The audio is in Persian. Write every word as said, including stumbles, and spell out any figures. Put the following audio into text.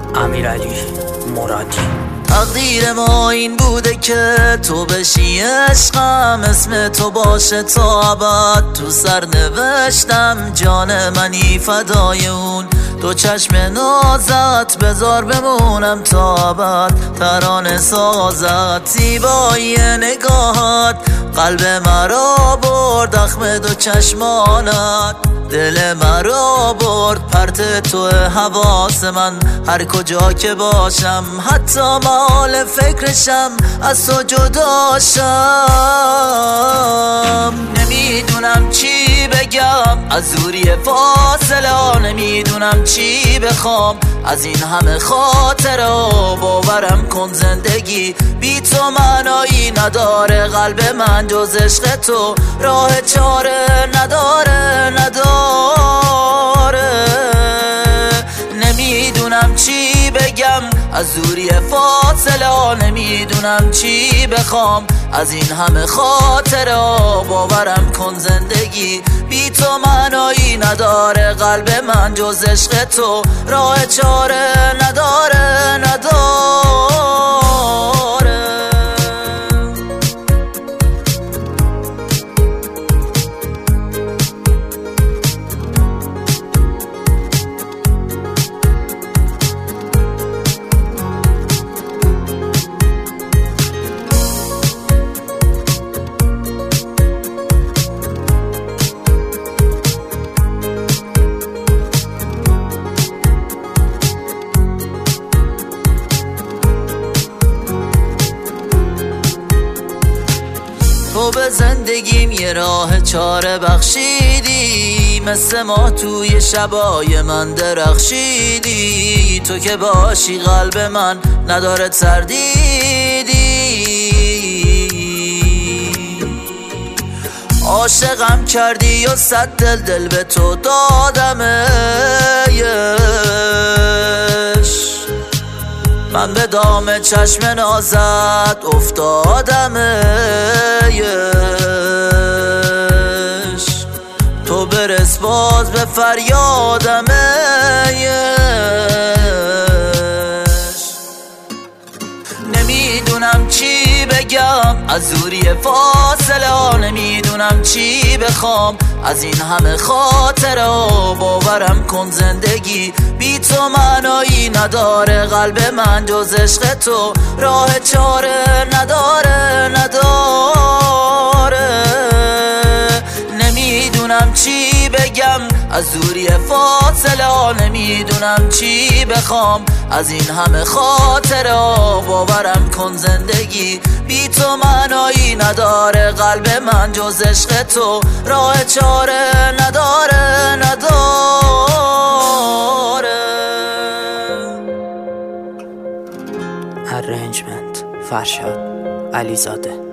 امیرعلی مرادی. تقدیر ما این بوده که تو بشی عشقم، اسم تو باشه تا ابد. تو سر نوشتم جان منی فدای اون، دو چشم نازت بذار بمونم تا ابد. ترانه سازت زیبایی نگاهت، قلب مرا برد اخم دو چشمانت. دل مرا برد پرت تو حواس من، هر کجا که باشم حتی مال فکرشم از تو جداشم. نمیدونم چی بگم از دوری فاصله، نمیدونم چی بخوام از این همه خاطره. باورم کن زندگی بی تو معنایی نداره، قلب من جز عشق تو راه چاره نداره نداره. نمیدونم چی بگم از دوری فاصله، نمیدونم چی بخوام از این همه خاطره. باورم کن زندگی بی تو معنایی نداره، قلب من جز عشق تو راه چاره نداره نداره. تو به زندگیم یه راه چاره بخشیدی، مثل ما توی شبای من درخشیدی. تو که باشی قلب من نداره تردیدی، عاشقم کردی و صد دل دل به تو دادمش. من به دام چشم نازت افتادمش، تو برس باز به فریادمش. نمیدونم چی بگم از دوری فاصله، نمیدونم چی بخوام از این همه خاطره. باورم کن زندگی بی تو معنایی نداره، قلب من جز عشق تو راه چاره نداره نداره. نمیدونم چی بگم از دوری فاصله، نمیدونم چی بخوام از این همه خاطره. باورم کن زندگی بی تو معنایی نداره، قلب من جز عشق تو راه چاره نداره نداره. ارنجمنت فرشاد علیزاده.